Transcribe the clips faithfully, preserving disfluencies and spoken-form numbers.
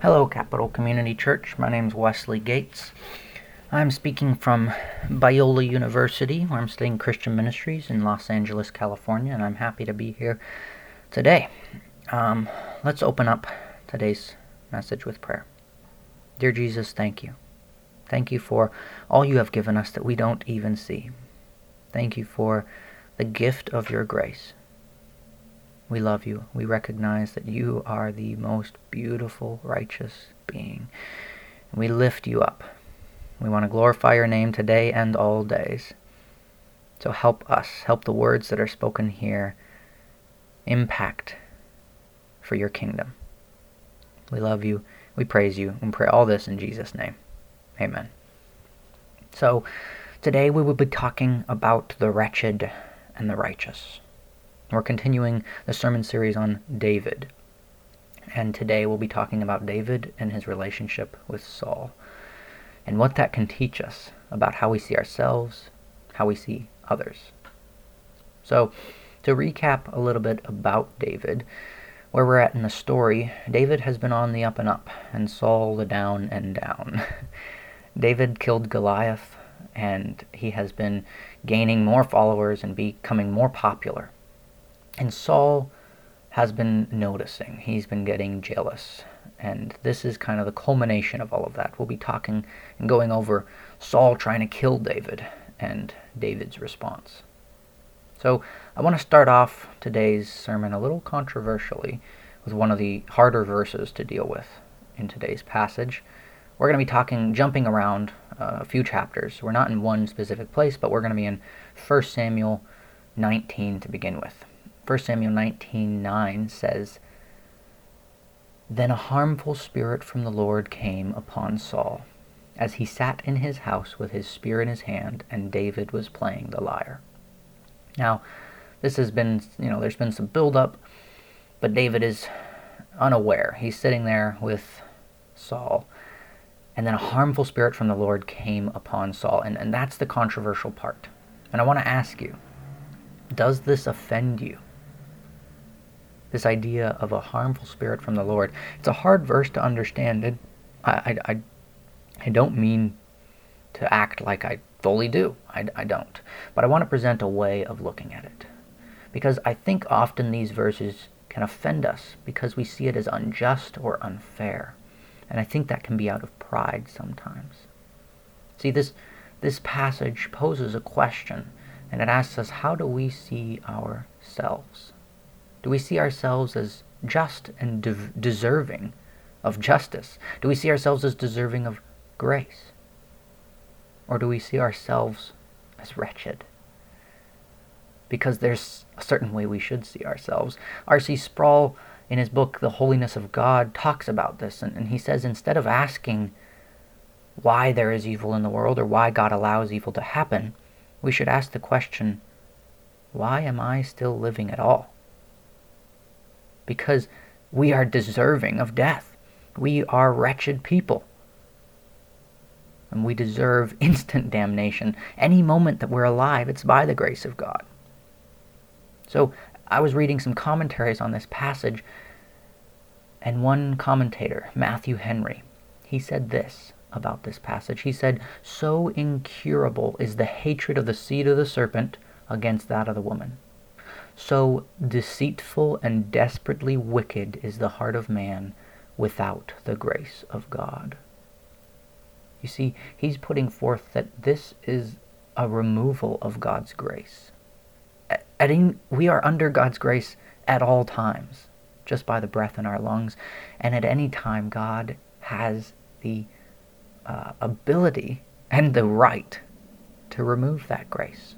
Hello, Capital Community Church. My name is Wesley Gates. I'm speaking from Biola University, where I'm studying Christian ministries in Los Angeles, California, and I'm happy to be here today. Um, let's open up today's message with prayer. Dear Jesus, thank you. Thank you for all you have given us that we don't even see. Thank you for the gift of your grace. We love you. We recognize that you are the most beautiful, righteous being. And we lift you up. We want to glorify your name today and all days. So help us, help the words that are spoken here impact for your kingdom. We love you. We praise you and pray all this in Jesus' name. Amen. So today we will be talking about the wretched and the righteous. We're continuing the sermon series on David. And today we'll be talking about David and his relationship with Saul, and what that can teach us about how we see ourselves, how we see others. So, to recap a little bit about David, where we're at in the story, David has been on the up and up, and Saul the down and down. David killed Goliath, and he has been gaining more followers and becoming more popular. And Saul has been noticing. He's been getting jealous. And this is kind of the culmination of all of that. We'll be talking and going over Saul trying to kill David and David's response. So I want to start off today's sermon a little controversially with one of the harder verses to deal with in today's passage. We're going to be talking, jumping around uh, a few chapters. We're not in one specific place, but we're going to be in First Samuel nineteen to begin with. First Samuel nineteen nine says, "Then a harmful spirit from the Lord came upon Saul, as he sat in his house with his spear in his hand, and David was playing the lyre." Now, this has been, you know, there's been some build-up, but David is unaware. He's sitting there with Saul, and then a harmful spirit from the Lord came upon Saul, and, and that's the controversial part. And I want to ask you, does this offend you? This idea of a harmful spirit from the Lord. It's a hard verse to understand. And I, I, I don't mean to act like I fully do. I, I don't. But I want to present a way of looking at it. Because I think often these verses can offend us because we see it as unjust or unfair. And I think that can be out of pride sometimes. See, this, this passage poses a question, and it asks us, how do we see ourselves? Do we see ourselves as just and de- deserving of justice? Do we see ourselves as deserving of grace? Or do we see ourselves as wretched? Because there's a certain way we should see ourselves. R C Sproul, in his book, The Holiness of God, talks about this, and, and he says instead of asking why there is evil in the world or why God allows evil to happen, we should ask the question, why am I still living at all? Because we are deserving of death. We are wretched people. And we deserve instant damnation. Any moment that we're alive, it's by the grace of God. So I was reading some commentaries on this passage, and one commentator, Matthew Henry, he said this about this passage. He said, "So incurable is the hatred of the seed of the serpent against that of the woman. So deceitful and desperately wicked is the heart of man without the grace of God." You see, he's putting forth that this is a removal of God's grace. At any, we are under God's grace at all times, just by the breath in our lungs, and at any time God has the uh, ability and the right to remove that grace.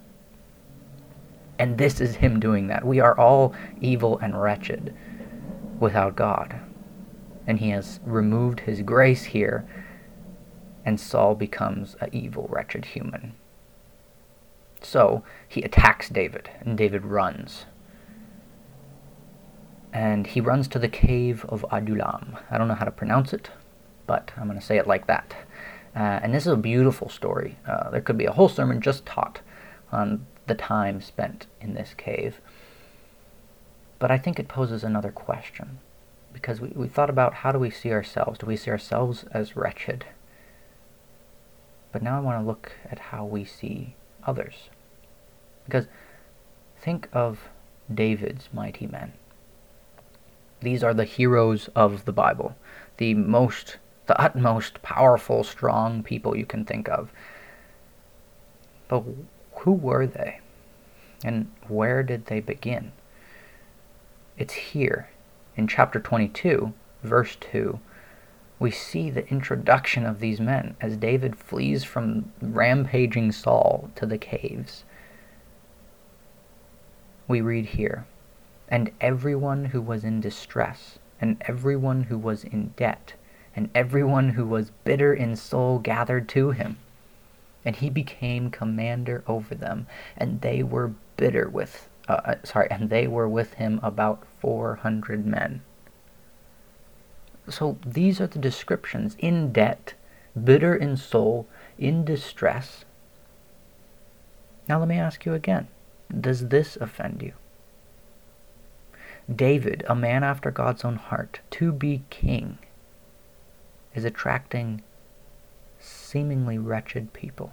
And this is him doing that. We are all evil and wretched without God. And he has removed his grace here, and Saul becomes an evil, wretched human. So he attacks David, and David runs. And he runs to the cave of Adullam. I don't know how to pronounce it, but I'm going to say it like that. Uh, and this is a beautiful story. Uh, there could be a whole sermon just taught on the time spent in this cave. But I think it poses another question. because we, we thought about how do we see ourselves? Do we see ourselves as wretched? But now I want to look at how we see others. Because think of David's mighty men. These are the heroes of the Bible, the most, the utmost powerful, strong people you can think of. But who were they? And where did they begin? It's here, in chapter twenty-two, verse two, we see the introduction of these men as David flees from rampaging Saul to the caves. We read here, "And everyone who was in distress, and everyone who was in debt, and everyone who was bitter in soul gathered to him. And he became commander over them, and they were bitter with, uh, sorry, and they were with him about four hundred men." So these are the descriptions: in debt, bitter in soul, in distress. Now let me ask you again, does this offend you? David, a man after God's own heart, to be king, is attracting seemingly wretched people.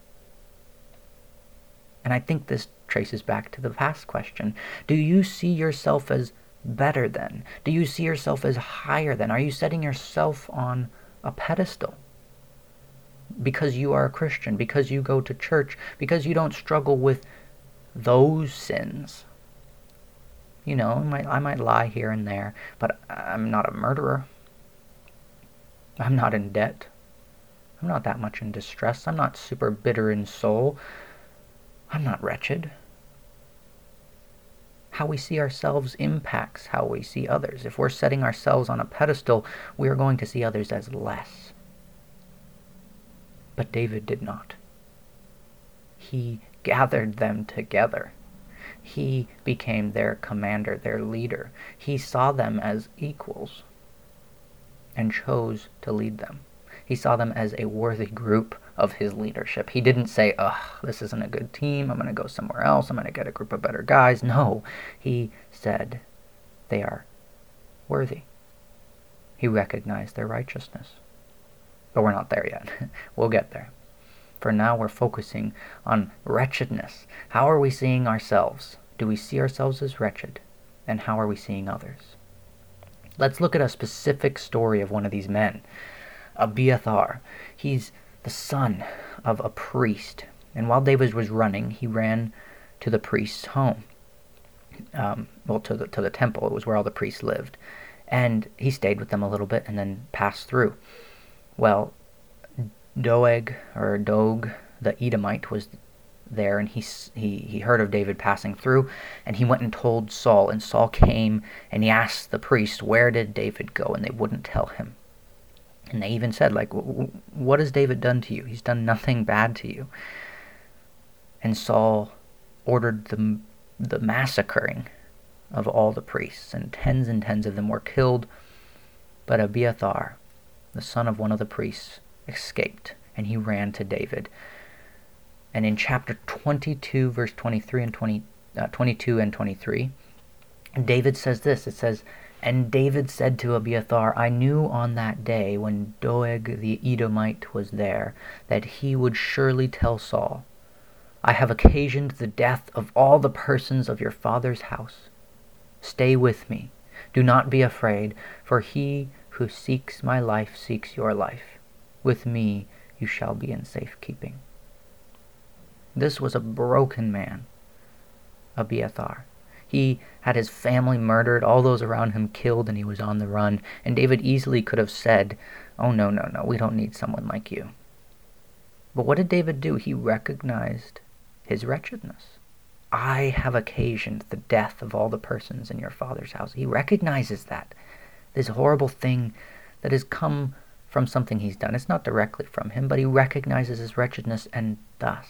And I think this traces back to the past question. Do you see yourself as better than? Do you see yourself as higher than? Are you setting yourself on a pedestal? Because you are a Christian, because you go to church, because you don't struggle with those sins. You know, I might, I might lie here and there, but I'm not a murderer. I'm not in debt. I'm not that much in distress. I'm not super bitter in soul. I'm not wretched. How we see ourselves impacts how we see others. If we're setting ourselves on a pedestal, we are going to see others as less. But David did not. He gathered them together. He became their commander, their leader. He saw them as equals and chose to lead them. He saw them as a worthy group of his leadership. He didn't say, ugh, this isn't a good team, I'm going to go somewhere else, I'm going to get a group of better guys. No, he said they are worthy. He recognized their righteousness. But we're not there yet. We'll get there. For now, we're focusing on wretchedness. How are we seeing ourselves? Do we see ourselves as wretched? And how are we seeing others? Let's look at a specific story of one of these men. Abiathar. He's the son of a priest. And while David was running, he ran to the priest's home. Um, well, to the, to the temple. It was where all the priests lived. And he stayed with them a little bit and then passed through. Well, Doeg, or Dog, the Edomite, was there, and he, he he heard of David passing through, and he went and told Saul, and Saul came, and he asked the priest, where did David go? And they wouldn't tell him. And they even said, like, what has David done to you? He's done nothing bad to you. And Saul ordered the, the massacring of all the priests, and tens and tens of them were killed, but Abiathar, the son of one of the priests, escaped, and he ran to David. And in chapter twenty-two, verse twenty-three and twenty, uh, twenty-two and twenty-three, David says this. It says, "And David said to Abiathar, I knew on that day when Doeg the Edomite was there, that he would surely tell Saul, I have occasioned the death of all the persons of your father's house. Stay with me. Do not be afraid, for he who seeks my life seeks your life. With me you shall be in safekeeping." This was a broken man, Abiathar. He had his family murdered, all those around him killed, and he was on the run. And David easily could have said, oh, no, no, no, we don't need someone like you. But what did David do? He recognized his wretchedness. I have occasioned the death of all the persons in your father's house. He recognizes that. This horrible thing that has come from something he's done. It's not directly from him, but he recognizes his wretchedness, and thus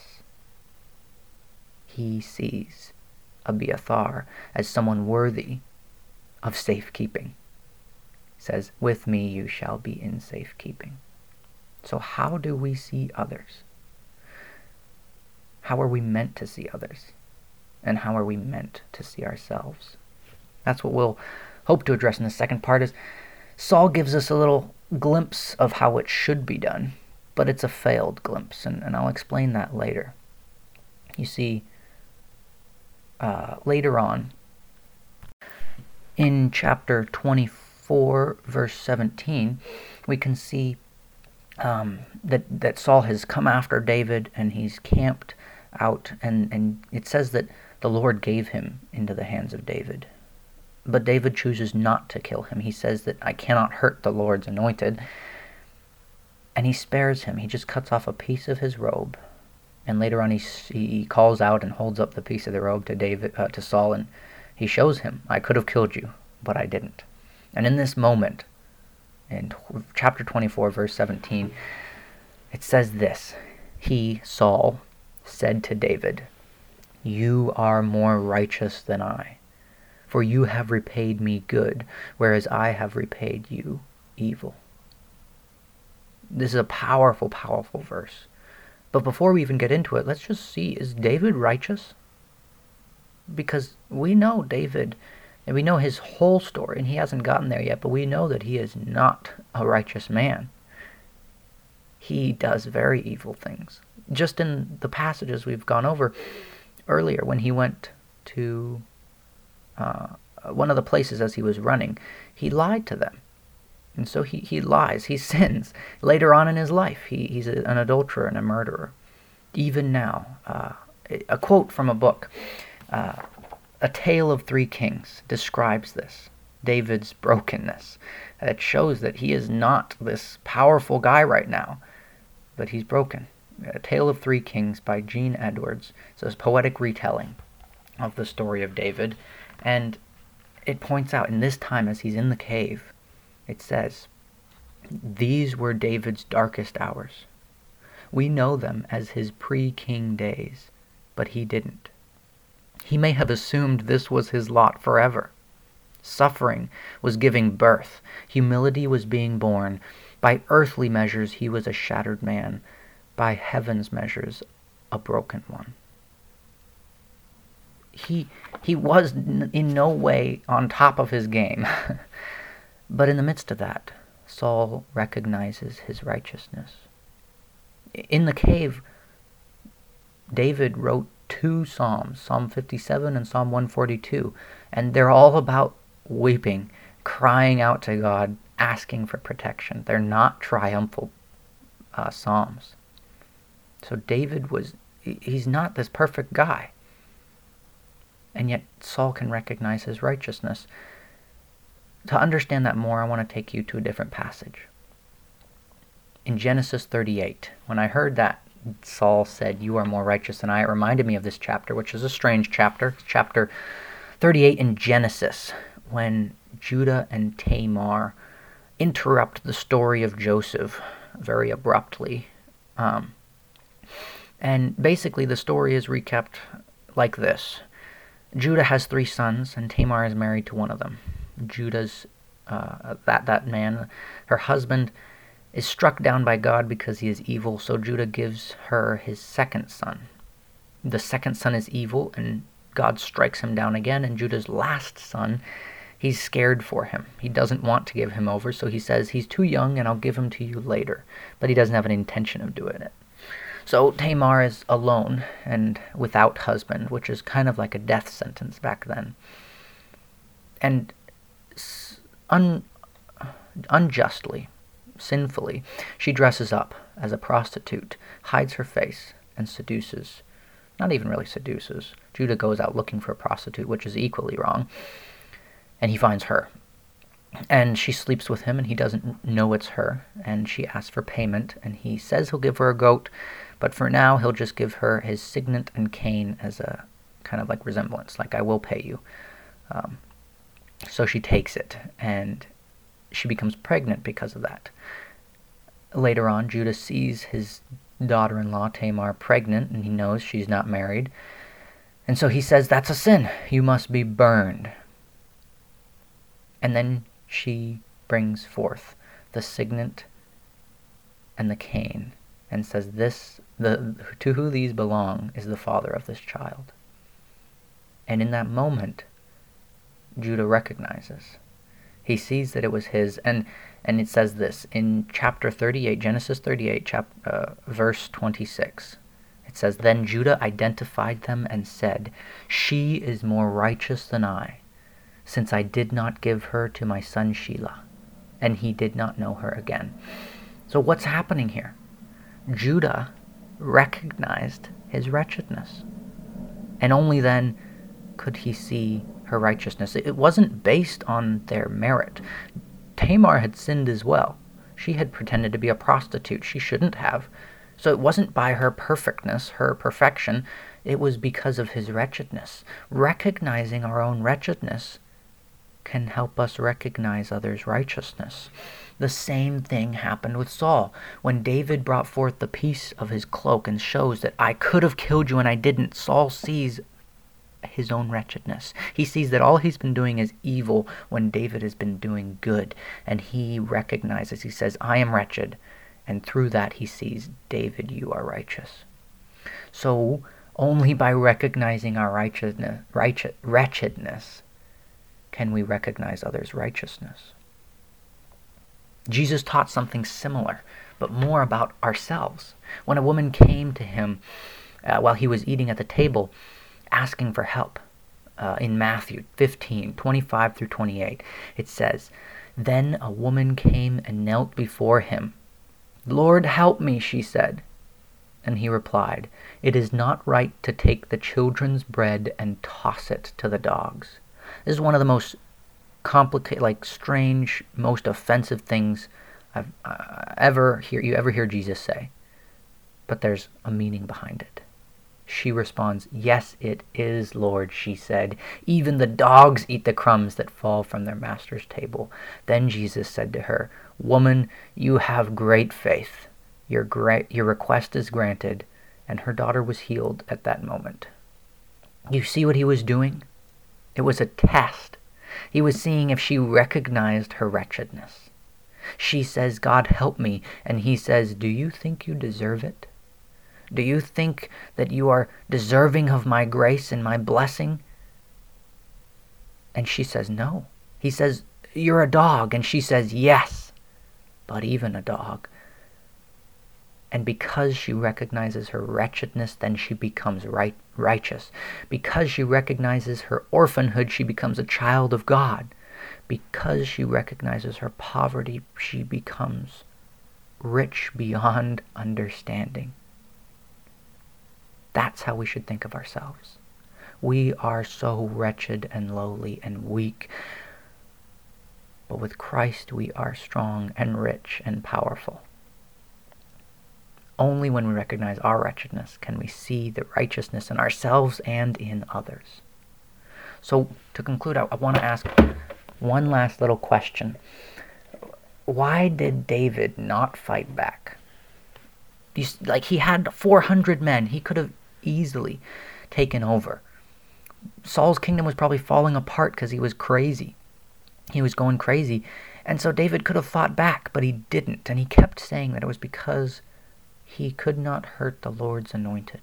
he sees Abiathar as someone worthy of safekeeping. He says, with me you shall be in safekeeping. So how do we see others? How are we meant to see others? And how are we meant to see ourselves? That's what we'll hope to address in the second part is Saul gives us a little glimpse of how it should be done, but it's a failed glimpse, and, and I'll explain that later. You see, uh, later on, in chapter twenty-four, verse seventeen, we can see um, that, that Saul has come after David, and he's camped out, and, and it says that the Lord gave him into the hands of David. But David chooses not to kill him. He says that I cannot hurt the Lord's anointed. And he spares him. He just cuts off a piece of his robe. And later on he, he calls out and holds up the piece of the robe to David, uh, to Saul, and he shows him, I could have killed you, but I didn't. And in this moment, in chapter twenty-four, verse seventeen, it says this, He, Saul, said to David, You are more righteous than I, for you have repaid me good, whereas I have repaid you evil. This is a powerful, powerful verse. But before we even get into it, let's just see, is David righteous? Because we know David, and we know his whole story, and he hasn't gotten there yet, but we know that he is not a righteous man. He does very evil things. Just in the passages we've gone over earlier, when he went to uh, one of the places as he was running, he lied to them. And so he, he lies, he sins. Later on in his life, he, he's a, an adulterer and a murderer. Even now, uh, a quote from a book, uh, A Tale of Three Kings, describes this, David's brokenness. It shows that he is not this powerful guy right now, but he's broken. A Tale of Three Kings by Gene Edwards. It's a poetic retelling of the story of David. And it points out, in this time as he's in the cave, it says, These were David's darkest hours. We know them as his pre-king days, but he didn't. He may have assumed this was his lot forever. Suffering was giving birth. Humility was being born. By earthly measures, he was a shattered man. By heaven's measures, a broken one. He he was n- in no way on top of his game. But in the midst of that, Saul recognizes his righteousness. In the cave, David wrote two psalms, Psalm fifty-seven and Psalm one forty-two, and they're all about weeping, crying out to God, asking for protection. They're not triumphal uh, psalms. So David was, he's not this perfect guy. And yet Saul can recognize his righteousness. To understand that more, I want to take you to a different passage. In Genesis thirty-eight, when I heard that Saul said, You are more righteous than I, it reminded me of this chapter, which is a strange chapter. It's chapter thirty-eight in Genesis, when Judah and Tamar interrupt the story of Joseph very abruptly. Um, and basically the story is recapped like this. Judah has three sons, and Tamar is married to one of them. Judah's, uh, that, that man, her husband, is struck down by God because he is evil, so Judah gives her his second son. The second son is evil, and God strikes him down again, and Judah's last son, he's scared for him. He doesn't want to give him over, so he says, he's too young, and I'll give him to you later. But he doesn't have an intention of doing it. So Tamar is alone and without husband, which is kind of like a death sentence back then. And un, unjustly, sinfully, she dresses up as a prostitute, hides her face, and seduces. Not even really seduces. Judah goes out looking for a prostitute, which is equally wrong. And he finds her. And she sleeps with him, and he doesn't know it's her. And she asks for payment, and he says he'll give her a goat, but for now he'll just give her his signet and cane as a kind of like resemblance, like I will pay you. Um, so she takes it, and she becomes pregnant because of that. Later on, Judah sees his daughter-in-law, Tamar, pregnant, and he knows she's not married. And so he says, that's a sin. You must be burned. And then she brings forth the signet and the cane and says, "This, the to who these belong is the father of this child." And in that moment, Judah recognizes He sees that it was his, and and it says this in chapter thirty-eight, Genesis thirty-eight, chap, uh, verse twenty-six. It says, "Then Judah identified them and said, 'She is more righteous than I, since I did not give her to my son Shelah.' And he did not know her again." So what's happening here? Judah recognized his wretchedness, and only then could he see her righteousness. It wasn't based on their merit. Tamar had sinned as well. She had pretended to be a prostitute. She shouldn't have. So it wasn't by her perfectness, her perfection. It was because of his wretchedness. Recognizing our own wretchedness can help us recognize others' righteousness. The same thing happened with Saul. When David brought forth the piece of his cloak and shows that I could have killed you and I didn't, Saul sees his own wretchedness. He sees that all he's been doing is evil when David has been doing good. And he recognizes, he says, I am wretched. And through that he sees, David, you are righteous. So only by recognizing our righteousness, righteous, wretchedness can we recognize others' righteousness. Jesus taught something similar, but more about ourselves. When a woman came to him uh, while he was eating at the table, asking for help, uh, in Matthew fifteen, twenty-five through twenty-eight, it says, "Then a woman came and knelt before him. 'Lord, help me,' she said. And he replied, 'It is not right to take the children's bread and toss it to the dogs.'" This is one of the most complicated, like strange, most offensive things I've uh, ever hear you ever hear Jesus say. But there's a meaning behind it. She responds, "Yes, it is, Lord," she said. "Even the dogs eat the crumbs that fall from their master's table." Then Jesus said to her, "Woman, you have great faith. Your gra- your request is granted." And her daughter was healed at that moment. You see what he was doing? It was a test. He was seeing if she recognized her wretchedness. She says, "God, help me." And he says, "Do you think you deserve it? Do you think that you are deserving of my grace and my blessing?" And she says, "No." He says, "You're a dog." And she says, "Yes, but even a dog." And because she recognizes her wretchedness, then she becomes right, righteous. Because she recognizes her orphanhood, she becomes a child of God. Because she recognizes her poverty, she becomes rich beyond understanding. That's how we should think of ourselves. We are so wretched and lowly and weak, but with Christ we are strong and rich and powerful. Only when we recognize our wretchedness can we see the righteousness in ourselves and in others. So, to conclude, I, I want to ask one last little question. Why did David not fight back? You, like, he had four hundred men. He could have easily taken over. Saul's kingdom was probably falling apart because he was crazy. He was going crazy. And so David could have fought back, but he didn't. And he kept saying that it was because he could not hurt the Lord's anointed.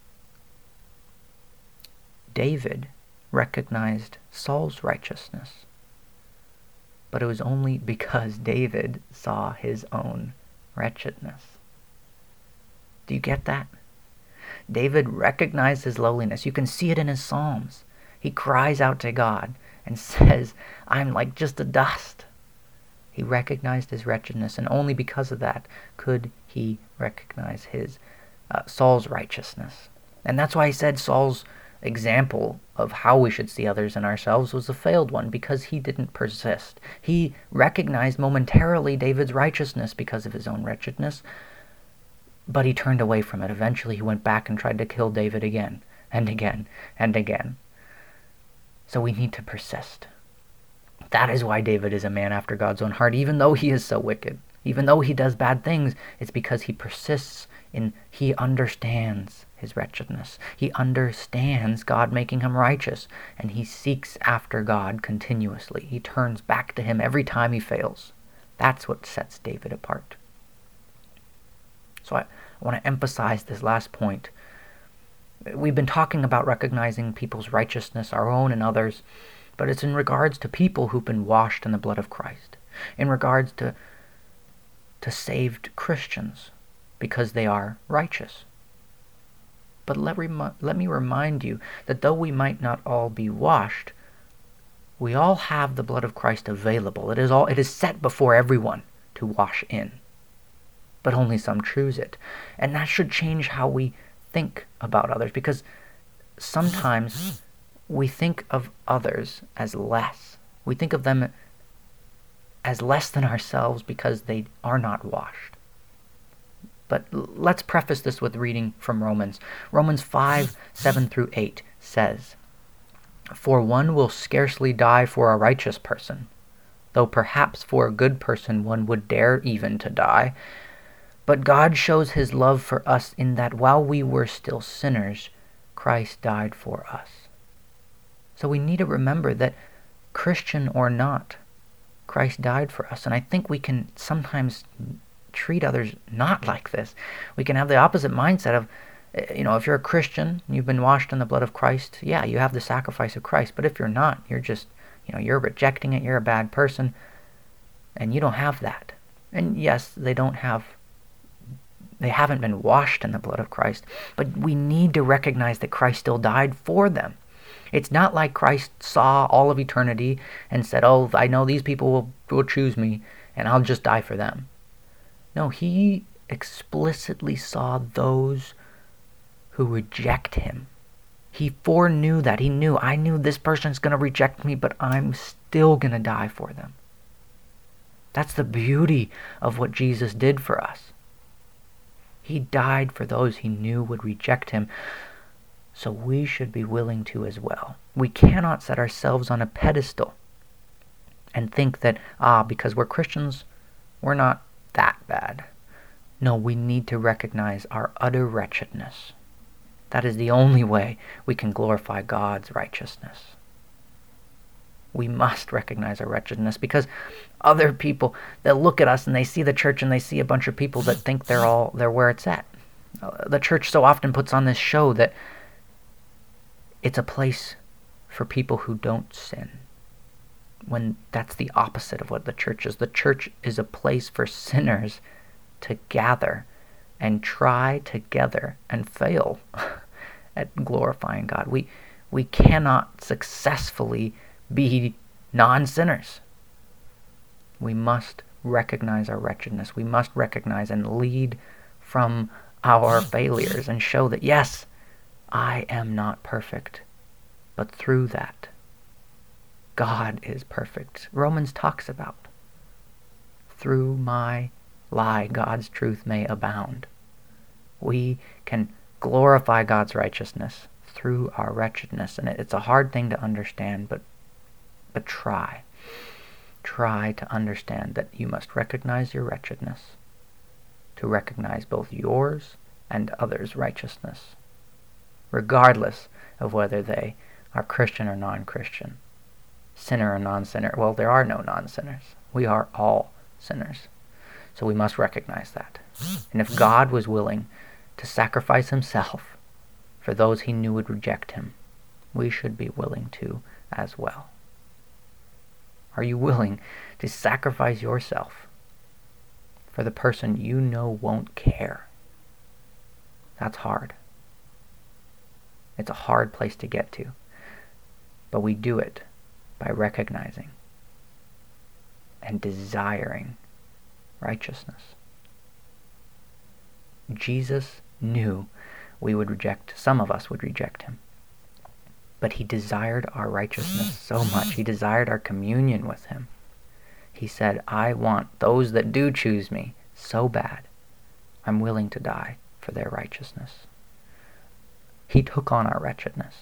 David recognized Saul's righteousness, but it was only because David saw his own wretchedness. Do you get that? David recognized his lowliness. You can see it in his Psalms. He cries out to God and says, "I'm like just a dust." He recognized his wretchedness, and only because of that could he recognize his uh, Saul's righteousness. And that's why he said Saul's example of how we should see others and ourselves was a failed one, because he didn't persist. He recognized momentarily David's righteousness because of his own wretchedness, but he turned away from it. Eventually he went back and tried to kill David again and again and again. So we need to persist. That is why David is a man after God's own heart, even though he is so wicked. Even though he does bad things, it's because he persists in, he understands his wretchedness. He understands God making him righteous, and he seeks after God continuously. He turns back to him every time he fails. That's what sets David apart. So I, I want to emphasize this last point. We've been talking about recognizing people's righteousness, our own and others, but it's in regards to people who've been washed in the blood of Christ, in regards to, to saved Christians, because they are righteous. But let, rem- let me remind you that though we might not all be washed, we all have the blood of Christ available. It is all it is set before everyone to wash in. But only some choose it. And that should change how we think about others, because sometimes we think of others as less. We think of them as less than ourselves because they are not washed. But let's preface this with reading from Romans. Romans five, seven through eight says, "For one will scarcely die for a righteous person, though perhaps for a good person one would dare even to die. But God shows his love for us in that while we were still sinners, Christ died for us." So we need to remember that, Christian or not, Christ died for us. And I think we can sometimes treat others not like this. We can have the opposite mindset of, you know, if you're a Christian, you've been washed in the blood of Christ, yeah, you have the sacrifice of Christ. But if you're not, you're just, you know, you're rejecting it, you're a bad person, and you don't have that. And yes, they don't have, they haven't been washed in the blood of Christ, but we need to recognize that Christ still died for them. It's not like Christ saw all of eternity and said, oh, I know these people will, will choose me, and I'll just die for them. No, he explicitly saw those who reject him. He foreknew that. He knew, I knew this person's going to reject me, but I'm still going to die for them. That's the beauty of what Jesus did for us. He died for those he knew would reject him, so we should be willing to as well. We cannot set ourselves on a pedestal and think that, ah, because we're Christians, we're not that bad. No, we need to recognize our utter wretchedness. That is the only way we can glorify God's righteousness. We must recognize our wretchedness, because other people, they'll look at us and they see the church and they see a bunch of people that think they're all they're where it's at. The church so often puts on this show that it's a place for people who don't sin, when that's the opposite of what the church is. The church is a place for sinners to gather and try together and fail at glorifying God. We we cannot successfully be non-sinners. We must recognize our wretchedness. We must recognize and lead from our failures and show that, yes, I am not perfect, but through that, God is perfect. Romans talks about, through my lie, God's truth may abound. We can glorify God's righteousness through our wretchedness. And it's a hard thing to understand, but but try. Try to understand that you must recognize your wretchedness to recognize both yours and others' righteousness, regardless of whether they are Christian or non-Christian, sinner or non-sinner. Well, there are no non-sinners. We are all sinners. So we must recognize that. And if God was willing to sacrifice himself for those he knew would reject him, we should be willing to as well. Are you willing to sacrifice yourself for the person you know won't care? That's hard. It's a hard place to get to. But we do it by recognizing and desiring righteousness. Jesus knew we would reject, some of us would reject him. But he desired our righteousness so much. He desired our communion with him. He said, I want those that do choose me so bad, I'm willing to die for their righteousness. He took on our wretchedness.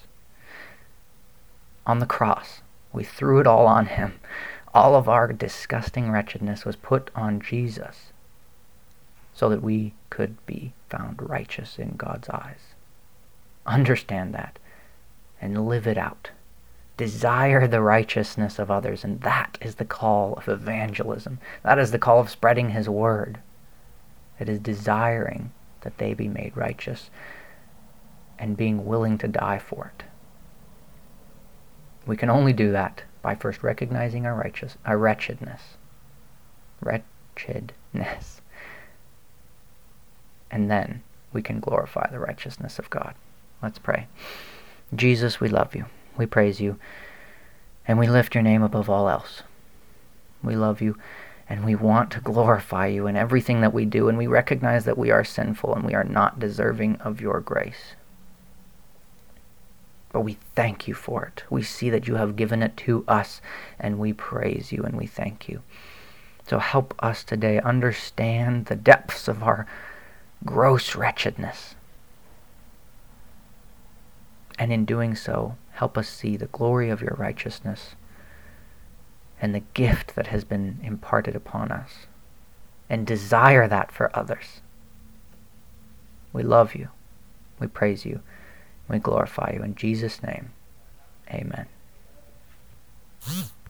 On the cross, we threw it all on him. All of our disgusting wretchedness was put on Jesus so that we could be found righteous in God's eyes. Understand that and live it out. Desire the righteousness of others, and that is the call of evangelism. That is the call of spreading his word. It is desiring that they be made righteous and being willing to die for it. We can only do that by first recognizing our righteous, our wretchedness. Wretchedness. And then we can glorify the righteousness of God. Let's pray. Jesus, we love you. We praise you. And we lift your name above all else. We love you, and we want to glorify you in everything that we do, and we recognize that we are sinful and we are not deserving of your grace. But we thank you for it. We see that you have given it to us, and we praise you and we thank you. So help us today understand the depths of our gross wretchedness. And in doing so, help us see the glory of your righteousness and the gift that has been imparted upon us, and desire that for others. We love you. We praise you. We glorify you. In Jesus' name, amen.